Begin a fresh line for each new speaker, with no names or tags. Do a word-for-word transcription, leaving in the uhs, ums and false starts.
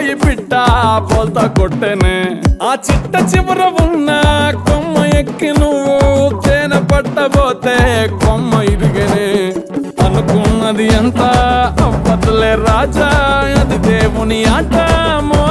ఈ పిట్ట పోల్తా కొట్టెనే ఆ చిట్ట చివర ఉన్న కొమ్మ ఎక్కి నువ్వు తేనె పట్టబోతే కొమ్మ ఇరిగనే అనుకున్నది ఎంత అవ్వదులే రాజా అది దేవుని ఆట.